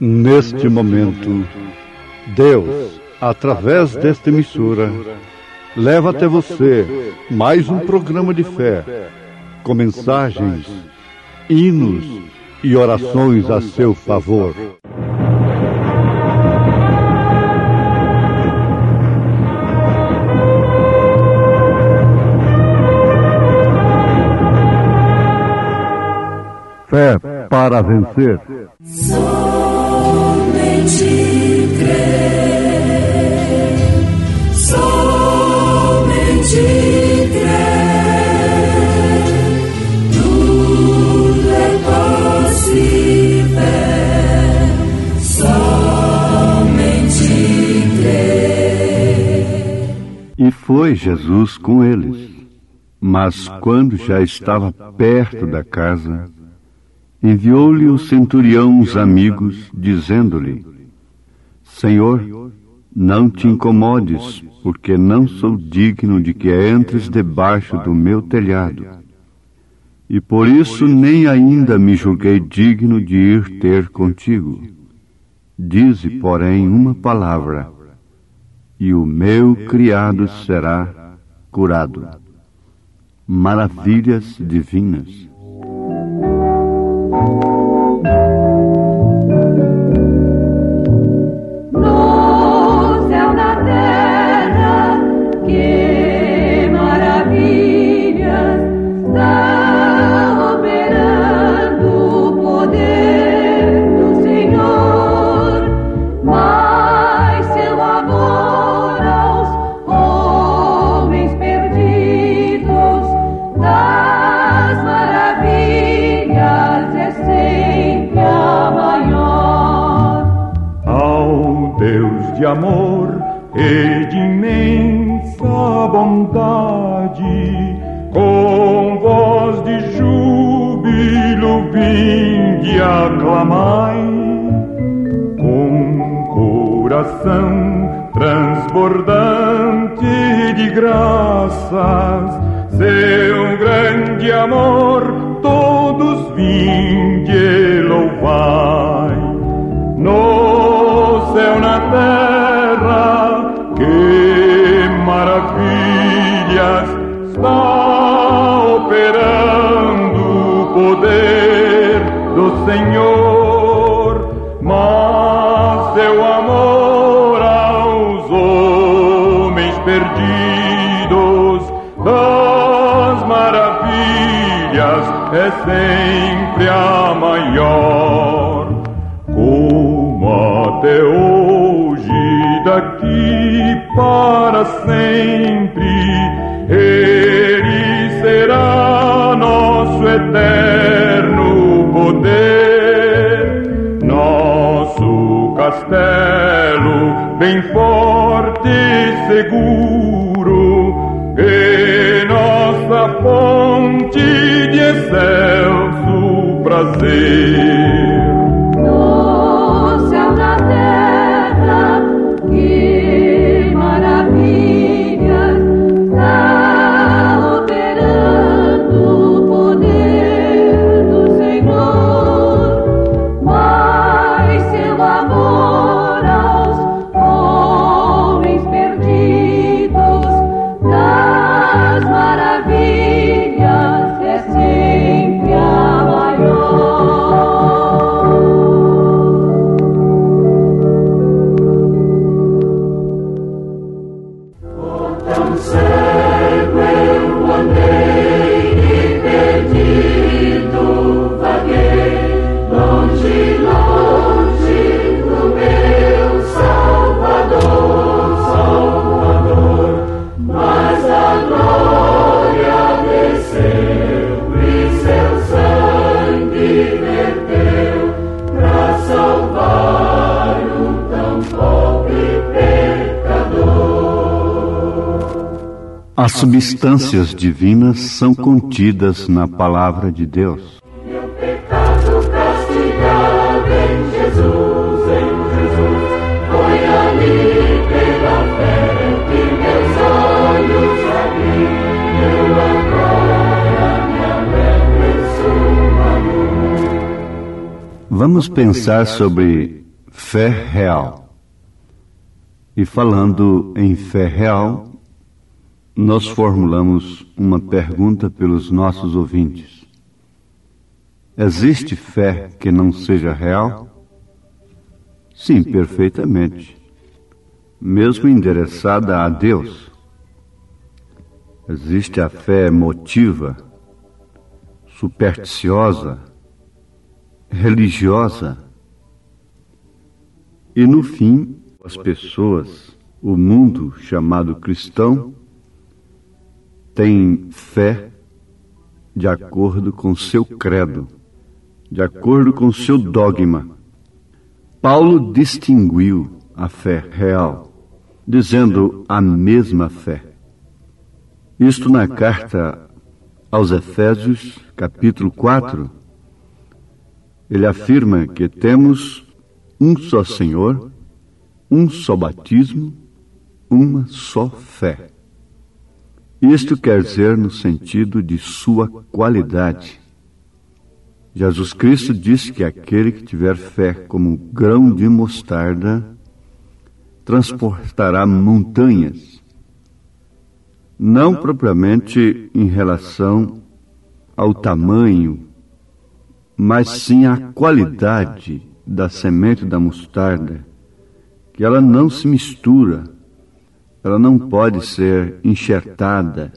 Neste momento, Deus, através desta emissora, leva até você mais um programa de fé, com mensagens, hinos e orações a seu favor. Fé para vencer. Somente crer, somente crer, tudo é possível, somente crer. E foi Jesus com eles, mas quando já estava perto da casa, enviou-lhe o centurião uns amigos, dizendo-lhe: Senhor, não te incomodes, porque não sou digno de que entres debaixo do meu telhado. E por isso nem ainda me julguei digno de ir ter contigo. Dize, porém, uma palavra, e o meu criado será curado. Maravilhas divinas. No céu, na terra, que maravilhas está operando o poder do Senhor, mas seu amor aos homens perdidos das maravilhas é sempre a maior. Ao Deus de amor e de imensa bondade, com voz de júbilo vinde aclamai, com coração transbordante de graças, seu grande amor todos vinde louvai. No céu, na terra, que maravilhas está operando o poder do Senhor, mas seu amor aos homens perdidos das maravilhas é sempre a maior. Como até hoje, daqui para sempre, Ele será nosso eterno poder, nosso castelo bem forte e seguro, e nossa fonte de excelso prazer. No céu, na terra, que maravilhas está operando o poder do Senhor, mas seu amor aos homens perdidos das maravilhas é sempre a maior. Tão cego eu andei e perdido vaguei, longe, longe do meu Salvador, Salvador, mas a glória desceu e seu sangue verteu pra salvar um tão pobre pecador. As substâncias divinas são contidas na palavra de Deus. Meu pecado castigado em Jesus, foi ali pela fé que meus olhos abriram, eu agora me alegro em sua luz. Vamos pensar sobre fé real. E falando em fé real, nós formulamos uma pergunta pelos nossos ouvintes. Existe fé que não seja real? Sim, perfeitamente. Mesmo endereçada a Deus. Existe a fé emotiva, supersticiosa, religiosa. E no fim, as pessoas, o mundo chamado cristão, tem fé de acordo com seu credo, de acordo com seu dogma. Paulo distinguiu a fé real, dizendo a mesma fé. Isto na carta aos Efésios, capítulo 4, ele afirma que temos um só Senhor, um só batismo, uma só fé. Isto quer dizer no sentido de sua qualidade. Jesus Cristo disse que aquele que tiver fé como grão de mostarda transportará montanhas, não propriamente em relação ao tamanho, mas sim à qualidade da semente da mostarda, que ela não se mistura, ela não pode ser enxertada,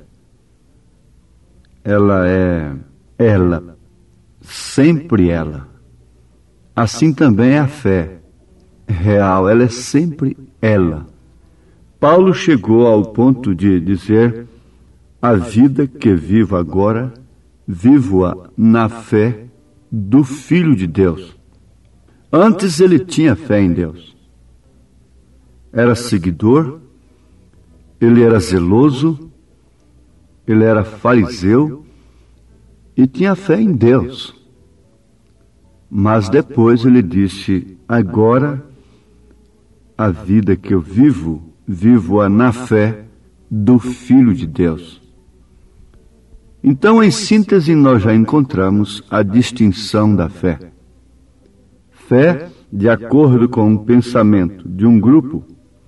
ela é ela, sempre ela. Assim também é a fé real, ela é sempre ela. Paulo chegou ao ponto de dizer: a vida que vivo agora, vivo-a na fé do Filho de Deus. Antes ele tinha fé em Deus. Era seguidor, ele era zeloso, ele era fariseu e tinha fé em Deus. Mas depois ele disse: agora a vida que eu vivo, vivo-a na fé do Filho de Deus. Então, em síntese, nós já encontramos a distinção da fé. Fé, de acordo com o pensamento de um grupo,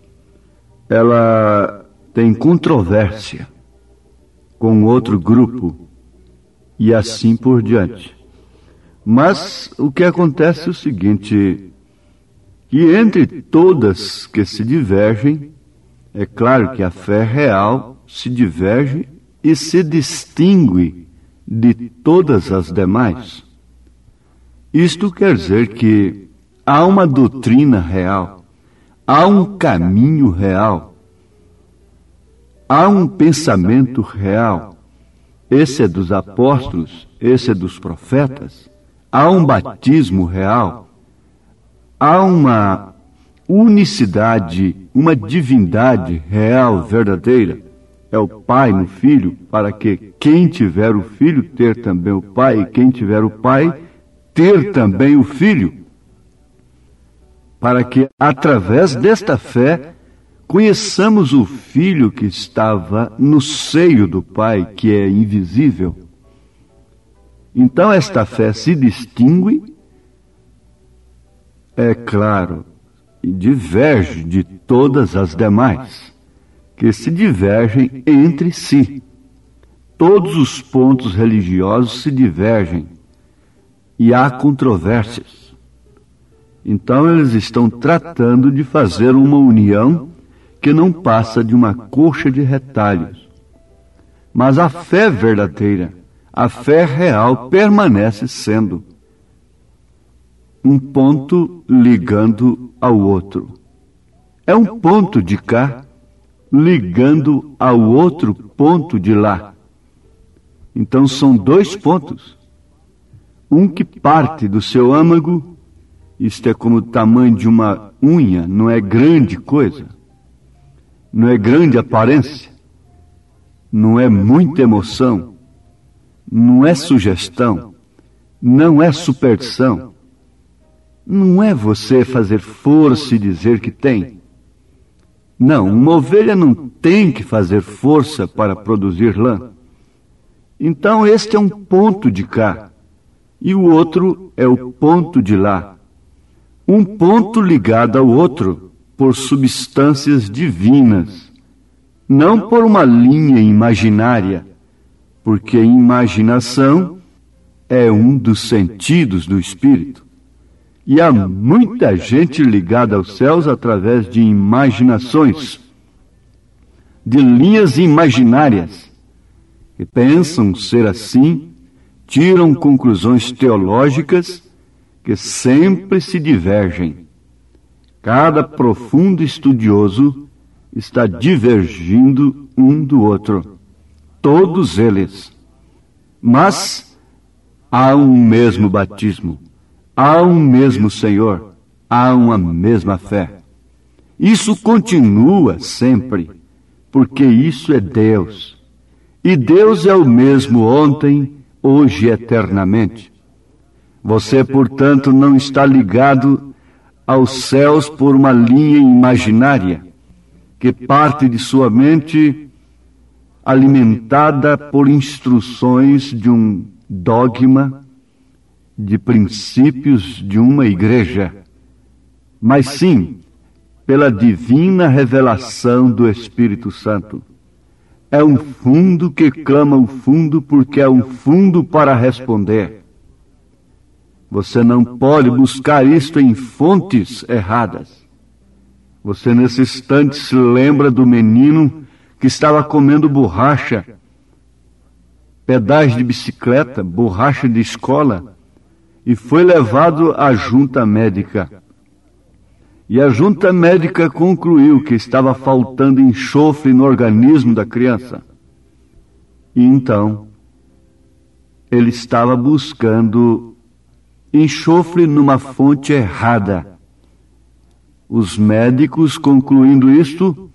ela tem controvérsia com outro grupo e assim por diante. Mas o que acontece é o seguinte, que entre todas que se divergem, é claro que a fé real se diverge e se distingue de todas as demais. Isto quer dizer que há uma doutrina real, há um caminho real, há um pensamento real. Esse é dos apóstolos, esse é dos profetas. Há um batismo real, há uma unicidade, uma divindade real, verdadeira. É o Pai no Filho, para que quem tiver o Filho ter também o Pai, e quem tiver o Pai ter também o Filho. Para que, através desta fé, conheçamos o Filho que estava no seio do Pai, que é invisível. Então esta fé se distingue, é claro, e diverge de todas as demais, que se divergem entre si. Todos os pontos religiosos se divergem e há controvérsias. Então eles estão tratando de fazer uma união que não passa de uma coxa de retalhos. Mas a fé verdadeira, a fé real, permanece sendo um ponto ligando ao outro. É um ponto de cá ligando ao outro ponto de lá. Então são dois pontos. Um que parte do seu âmago, isto é como o tamanho de uma unha, não é grande coisa, não é grande aparência, não é muita emoção, não é sugestão, não é superstição, não é você fazer força e dizer que tem. Não, uma ovelha não tem que fazer força para produzir lã. Então este é um ponto de cá, e o outro é o ponto de lá. um ponto ligado ao outro por substâncias divinas, não por uma linha imaginária, porque a imaginação é um dos sentidos do espírito. E há muita gente ligada aos céus através de imaginações, de linhas imaginárias, que pensam ser assim, tiram conclusões teológicas que sempre se divergem. Cada profundo estudioso está divergindo um do outro, todos eles. Mas há um mesmo batismo, há um mesmo Senhor, há uma mesma fé. Isso continua sempre, porque isso é Deus. E Deus é o mesmo ontem, hoje e eternamente. Você, portanto, não está ligado aos céus por uma linha imaginária, que parte de sua mente alimentada por instruções de um dogma, de princípios de uma igreja, mas sim pela divina revelação do Espírito Santo. É um fundo que clama o fundo porque é um fundo para responder. Você não pode buscar isto em fontes erradas. Você nesse instante se lembra do menino que estava comendo borracha, pedais de bicicleta, borracha de escola, e foi levado à junta médica. E a junta médica concluiu que estava faltando enxofre no organismo da criança. E então, ele estava buscando enxofre numa fonte errada. Os médicos, concluindo isto,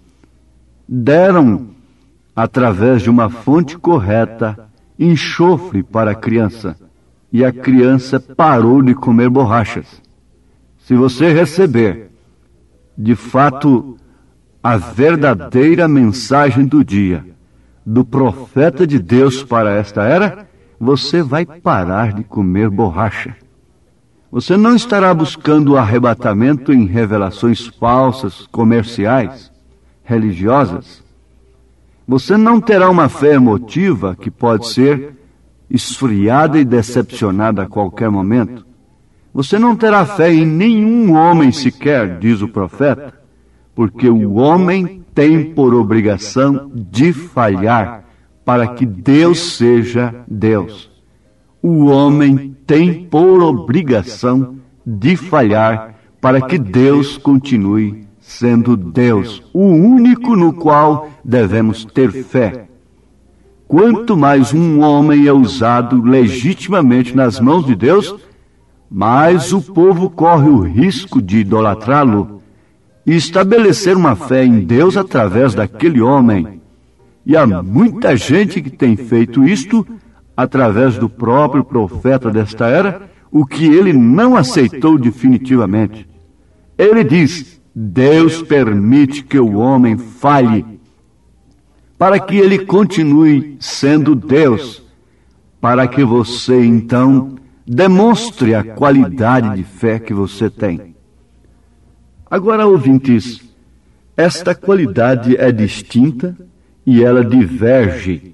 deram, através de uma fonte correta, enxofre para a criança. E a criança parou de comer borrachas. Se você receber de fato a verdadeira mensagem do dia, do profeta de Deus para esta era, você vai parar de comer borracha. Você não estará buscando o arrebatamento em revelações falsas, comerciais, religiosas. Você não terá uma fé emotiva que pode ser esfriada e decepcionada a qualquer momento. Você não terá fé em nenhum homem sequer, diz o profeta, porque o homem tem por obrigação de falhar para que Deus seja Deus. O homem tem por obrigação de falhar para que Deus continue sendo Deus, o único no qual devemos ter fé. Quanto mais um homem é usado legitimamente nas mãos de Deus, mas o povo corre o risco de idolatrá-lo e estabelecer uma fé em Deus através daquele homem. E há muita gente que tem feito isto através do próprio profeta desta era, o que ele não aceitou definitivamente. Ele diz: Deus permite que o homem falhe para que ele continue sendo Deus, para que você então demonstre a qualidade de fé que você tem. Agora, ouvintes, esta qualidade é distinta e ela diverge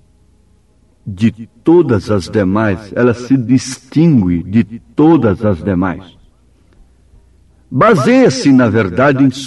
de todas as demais, ela se distingue de todas as demais. Baseia-se, na verdade, em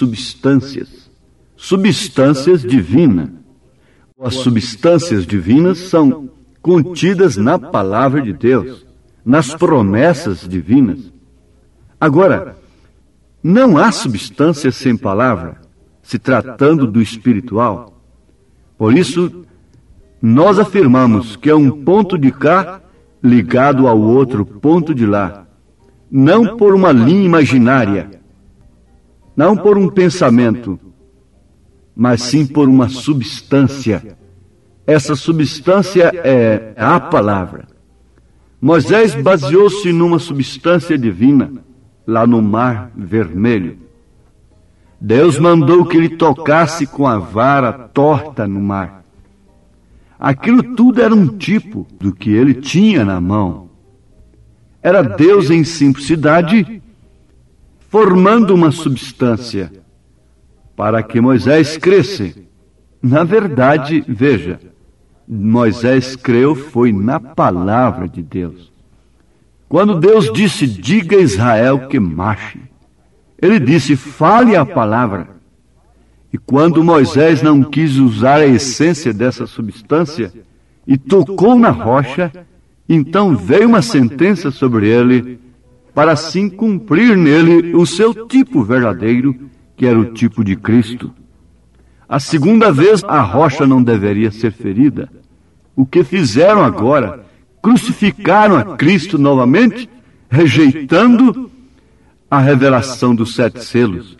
substâncias divinas. As substâncias divinas são contidas na palavra de Deus, nas promessas divinas. Agora, não há substância sem palavra, se tratando do espiritual. Por isso, nós afirmamos que é um ponto de cá ligado ao outro ponto de lá, não por uma linha imaginária, não por um pensamento, mas sim por uma substância. Essa substância é a palavra. Moisés baseou-se numa substância divina, lá no Mar Vermelho. Deus mandou que ele tocasse com a vara torta no mar. Aquilo tudo era um tipo do que ele tinha na mão. Era Deus em simplicidade, formando uma substância para que Moisés cresce. Na verdade, veja, Moisés creu foi na palavra de Deus. Quando Deus disse, diga a Israel que marche, ele disse, fale a palavra. E quando Moisés não quis usar a essência dessa substância e tocou na rocha, então veio uma sentença sobre ele, para assim cumprir nele o seu tipo verdadeiro, que era o tipo de Cristo. A segunda vez a rocha não deveria ser ferida. O que fizeram agora? Crucificaram a Cristo novamente, rejeitando a revelação dos 7 selos.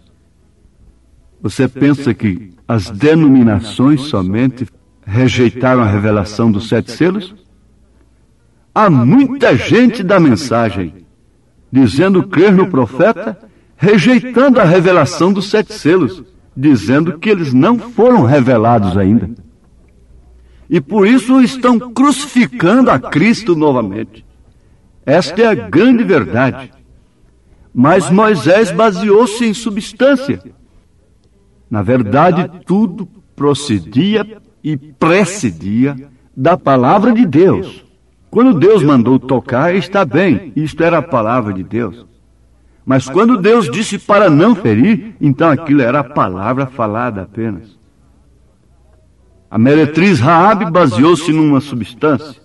Você pensa que as denominações somente rejeitaram a revelação dos 7 selos? Há muita gente da mensagem dizendo crer no profeta, rejeitando a revelação dos 7 selos, dizendo que eles não foram revelados ainda. E por isso estão crucificando a Cristo novamente. Esta é a grande verdade. Mas Moisés baseou-se em substância. Na verdade, tudo procedia e precedia da palavra de Deus. Quando Deus mandou tocar, está bem, isto era a palavra de Deus. Mas quando Deus disse para não ferir, então aquilo era a palavra falada apenas. A meretriz Raabe baseou-se numa substância.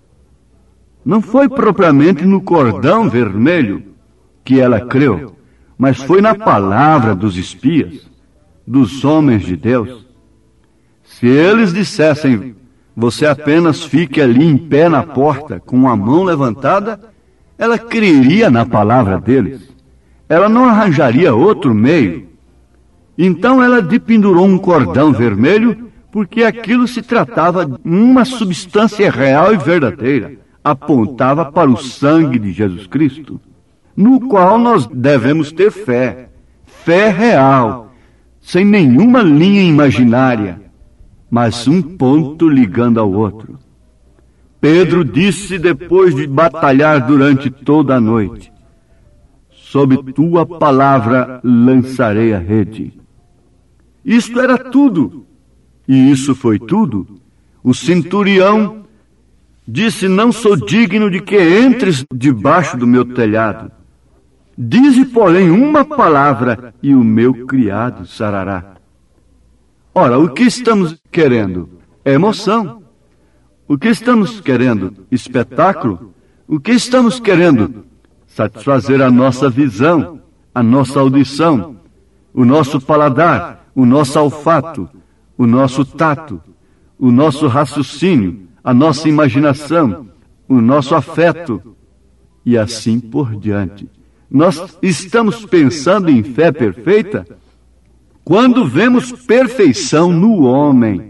Não foi propriamente no cordão vermelho que ela creu, mas foi na palavra dos espias, dos homens de Deus. Se eles dissessem, você apenas fique ali em pé na porta, com a mão levantada, ela creria na palavra deles. Ela não arranjaria outro meio. Então ela dependurou um cordão vermelho, porque aquilo se tratava de uma substância real e verdadeira. Apontava para o sangue de Jesus Cristo, no qual nós devemos ter fé. Fé real, sem nenhuma linha imaginária, mas um ponto ligando ao outro. Pedro disse depois de batalhar durante toda a noite, sob tua palavra lançarei a rede. Isto era tudo. E isso foi tudo. O centurião disse, não sou digno de que entres debaixo do meu telhado. Dize, porém, uma palavra e o meu criado sarará. Ora, o que estamos querendo? Emoção. O que estamos querendo? Espetáculo. O que estamos querendo? Satisfazer a nossa visão, a nossa audição, o nosso paladar, o nosso olfato, o nosso tato, o nosso raciocínio, a nossa imaginação, o nosso afeto, e assim por diante. Nós estamos pensando em fé perfeita quando vemos perfeição no homem,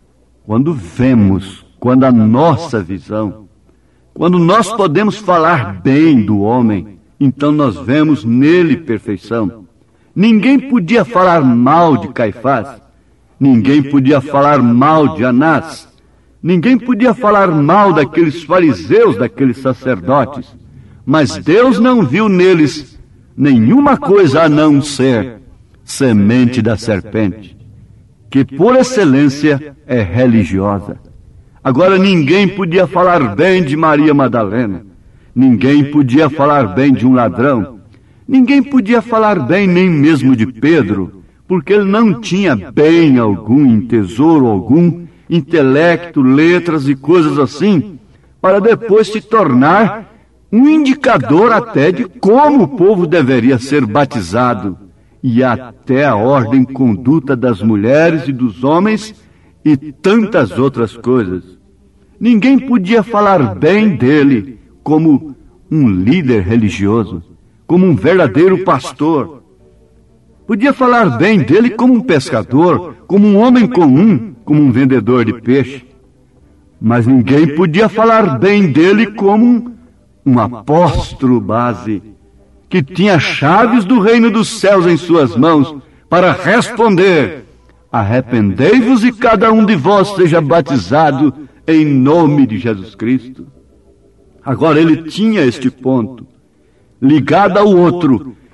quando a nossa visão, quando nós podemos falar bem do homem, então nós vemos nele perfeição. Ninguém podia falar mal de Caifás, ninguém podia falar mal de Anás, ninguém podia falar mal daqueles fariseus, daqueles sacerdotes, mas Deus não viu neles nenhuma coisa a não ser semente da serpente, que por excelência é religiosa. Agora ninguém podia falar bem de Maria Madalena, ninguém podia falar bem de um ladrão, ninguém podia falar bem nem mesmo de Pedro, porque ele não tinha bem algum, em tesouro algum, intelecto, letras e coisas assim, para depois se tornar um indicador até de como o povo deveria ser batizado, e até a ordem e conduta das mulheres e dos homens e tantas outras coisas. Ninguém podia falar bem dele como um líder religioso, como um verdadeiro pastor. Podia falar bem dele como um pescador, como um homem comum, como um vendedor de peixe. Mas ninguém podia falar bem dele como um apóstolo base, que tinha chaves do reino dos céus em suas mãos para responder: arrependei-vos e cada um de vós seja batizado em nome de Jesus Cristo. Agora ele tinha este ponto, ligado ao outro,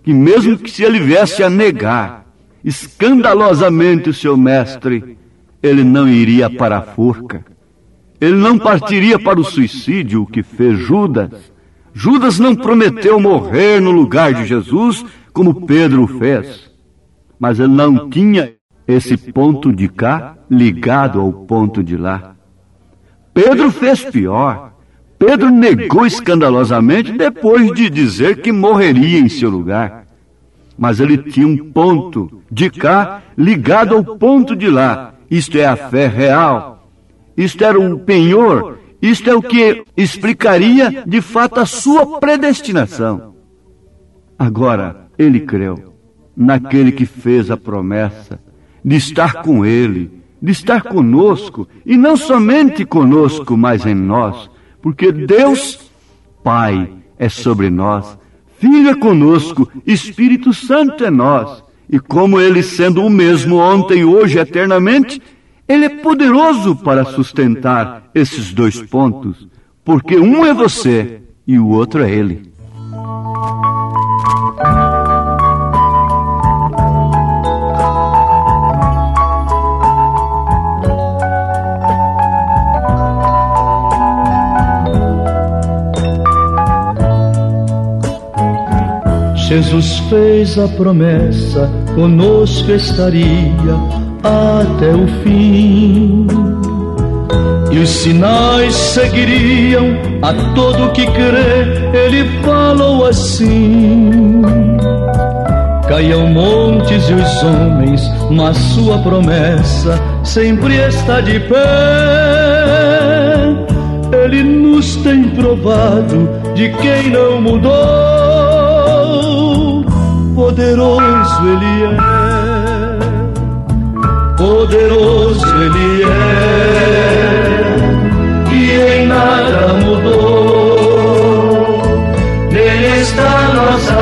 que mesmo que se ele viesse a negar escandalosamente o seu mestre, ele não iria para a forca. Ele não partiria para o suicídio, o que fez Judas. Judas não prometeu morrer no lugar de Jesus, como Pedro fez. Mas ele não tinha esse ponto de cá ligado ao ponto de lá. Pedro fez pior. Pedro negou escandalosamente depois de dizer que morreria em seu lugar. Mas ele tinha um ponto de cá ligado ao ponto de lá. Isto é a fé real. Isto era o penhor. Isto é o que explicaria de fato a sua predestinação. Agora, ele creu naquele que fez a promessa de estar com ele, de estar conosco, e não somente conosco, mas em nós, porque Deus, Pai, é sobre nós, Filho é conosco, Espírito Santo é nós, e como Ele sendo o mesmo ontem, hoje, eternamente, Ele é poderoso para sustentar esses dois pontos, porque um é você e o outro é Ele. Jesus fez a promessa, conosco estaria até o fim. E os sinais seguiriam a todo que crê, ele falou assim. Caiam montes e os homens, mas sua promessa sempre está de pé. Ele nos tem provado de quem não mudou. Poderoso Ele é, poderoso Ele é, e em nada mudou. Nele está nossa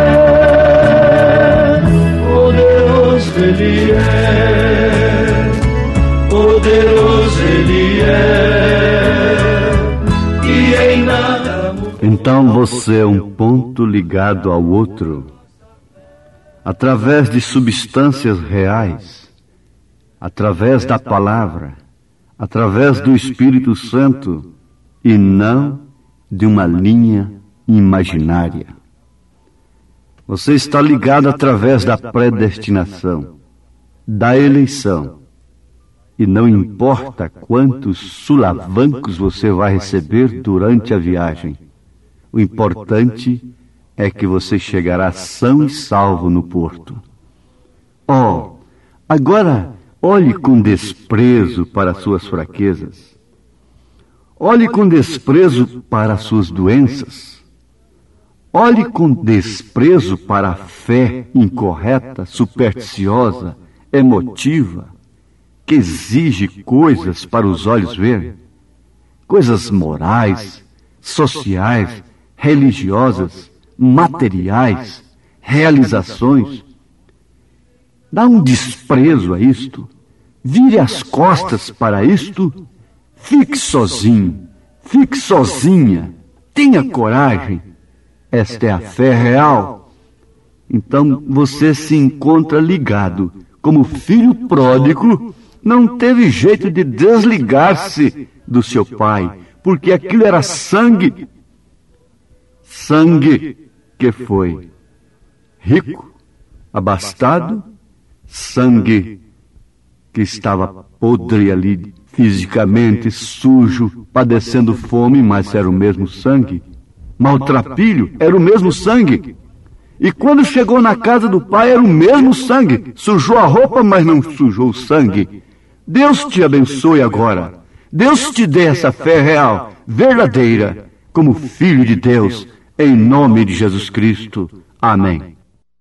fé. Poderoso Ele é, poderoso Ele é, e em nada mudou. Então você é um ponto ligado ao outro, através de substâncias reais, através da palavra, através do Espírito Santo, e não de uma linha imaginária. Você está ligado através da predestinação, da eleição, e não importa quantos sulavancos você vai receber durante a viagem. O importante é que você chegará são e salvo no porto. Oh, agora olhe com desprezo para suas fraquezas. Olhe com desprezo para suas doenças. Olhe com desprezo para a fé incorreta, supersticiosa, emotiva, que exige coisas para os olhos ver, coisas morais, sociais, religiosas, materiais, realizações. Dá um desprezo a isto, vire as costas para isto, fique sozinho, fique sozinha, tenha coragem. Esta é a fé real. Então você se encontra ligado, como filho pródigo, não teve jeito de desligar-se do seu pai, porque aquilo era sangue. Sangue que foi rico, abastado, sangue que estava podre ali, fisicamente sujo, padecendo fome, mas era o mesmo sangue. Maltrapilho, era o mesmo sangue. E quando chegou na casa do pai, era o mesmo sangue. Sujou a roupa, mas não sujou o sangue. Deus te abençoe agora. Deus te dê essa fé real, verdadeira, como filho de Deus, em nome de Jesus Cristo. Amém.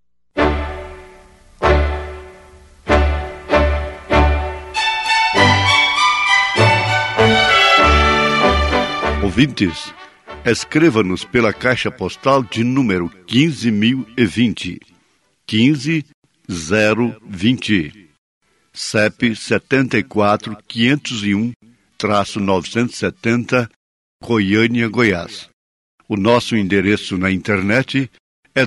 Ouvintes, escreva-nos pela caixa postal de número 15.020, 15020, CEP 74501-970, Goiânia, Goiás. O nosso endereço na internet é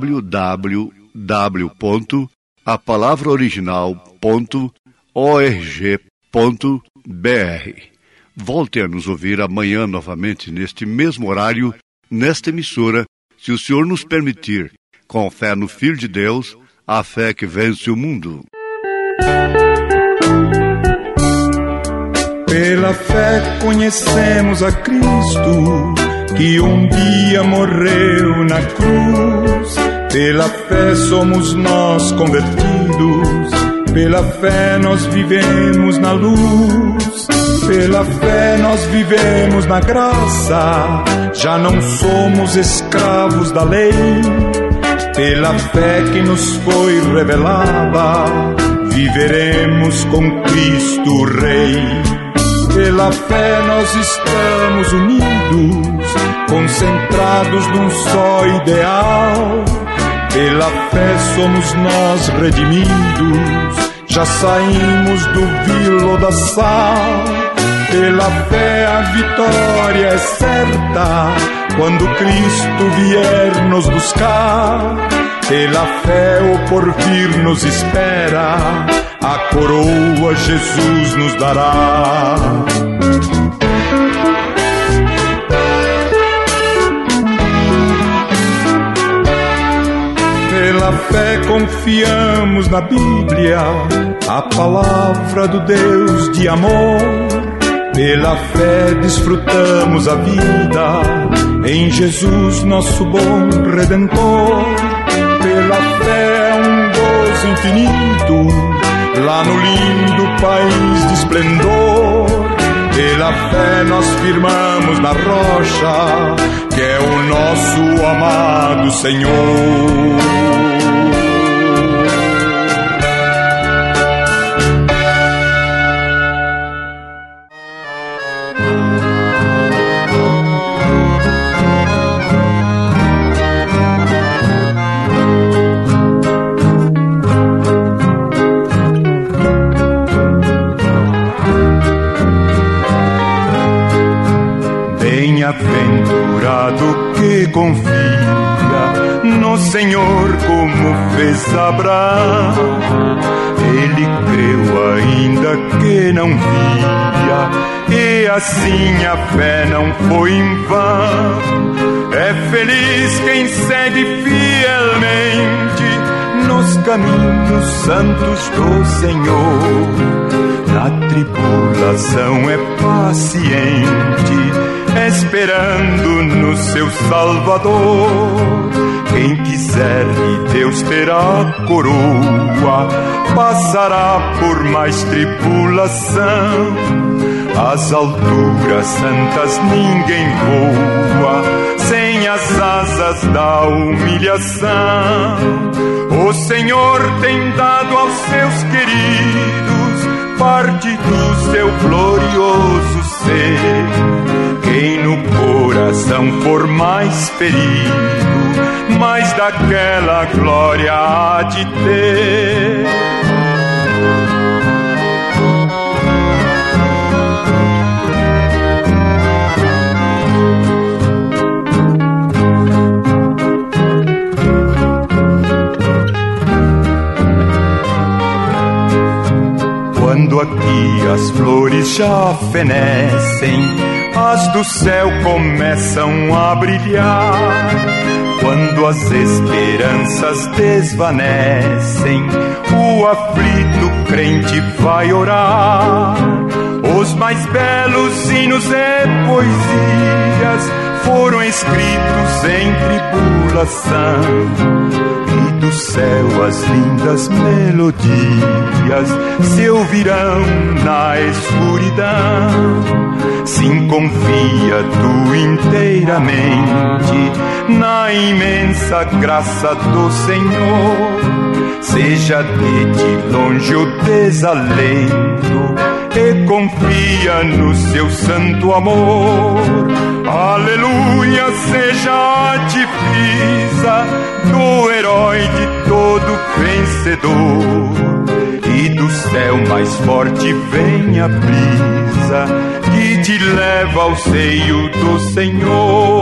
www.apalavraoriginal.org.br. Volte a nos ouvir amanhã novamente, neste mesmo horário, nesta emissora, se o Senhor nos permitir, com fé no Filho de Deus, a fé que vence o mundo. Pela fé conhecemos a Cristo, que um dia morreu na cruz. Pela fé somos nós convertidos, pela fé nós vivemos na luz. Pela fé nós vivemos na graça, já não somos escravos da lei. Pela fé que nos foi revelada, viveremos com Cristo Rei. Pela fé nós estamos unidos, concentrados num só ideal. Pela fé somos nós redimidos, já saímos do vilo da sal. Pela fé a vitória é certa, quando Cristo vier nos buscar. Pela fé o porvir nos espera, a coroa Jesus nos dará. Pela fé confiamos na Bíblia, a palavra do Deus de amor. Pela fé desfrutamos a vida em Jesus, nosso bom Redentor. Pela fé um gozo infinito, lá no lindo país de esplendor. Pela fé nós firmamos na rocha, que é o nosso amado Senhor. Bem-aventurado que confia no Senhor como fez Abraão. Ele creu ainda que não via, e assim a fé não foi em vão. É feliz quem segue fielmente nos caminhos santos do Senhor. Na tribulação é paciente, esperando no seu Salvador. Quem quiser de Deus terá coroa, passará por mais tribulação. Às alturas santas ninguém voa sem as asas da humilhação. O Senhor tem dado aos seus queridos parte do seu glorioso ser. Quem no coração for mais ferido, mais daquela glória há de ter. Quando aqui as flores já fenecem, as do céu começam a brilhar. Quando as esperanças desvanecem, o aflito crente vai orar. Os mais belos hinos e poesias foram escritos em tribulação. E do céu as lindas melodias se ouvirão na escuridão. Sim, confia tu inteiramente na imensa graça do Senhor. Seja de ti longe o desalento e confia no seu santo amor. Aleluia, seja a divisa do herói de todo vencedor. E do céu mais forte vem a brisa que te leva ao seio do Senhor.